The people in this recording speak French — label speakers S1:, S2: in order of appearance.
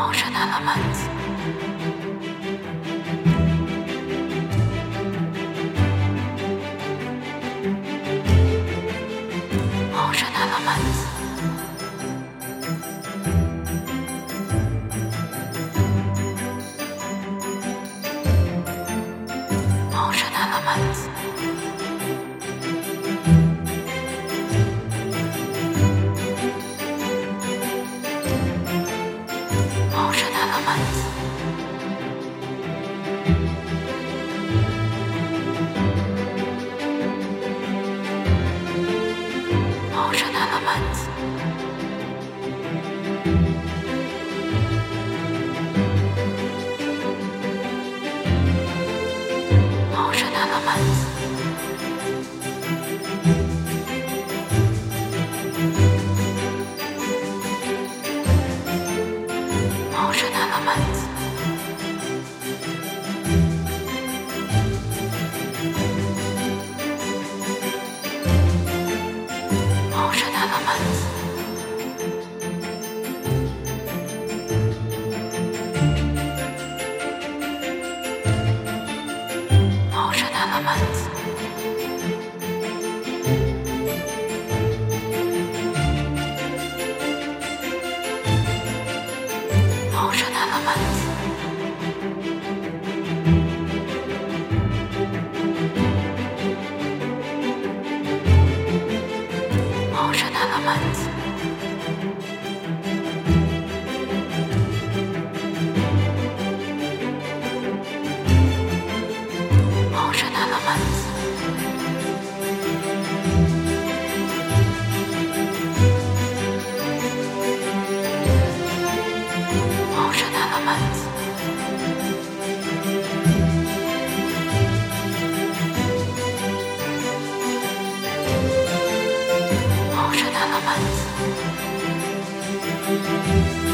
S1: Ocean elements. Ocean elements. Ocean elements. Ocean elements. Ocean elements. Ocean elements. Ocean elements. Ocean elements. Ocean elements. Ocean elements. Ocean elements. Ocean elements. Ocean elements. Ocean elements.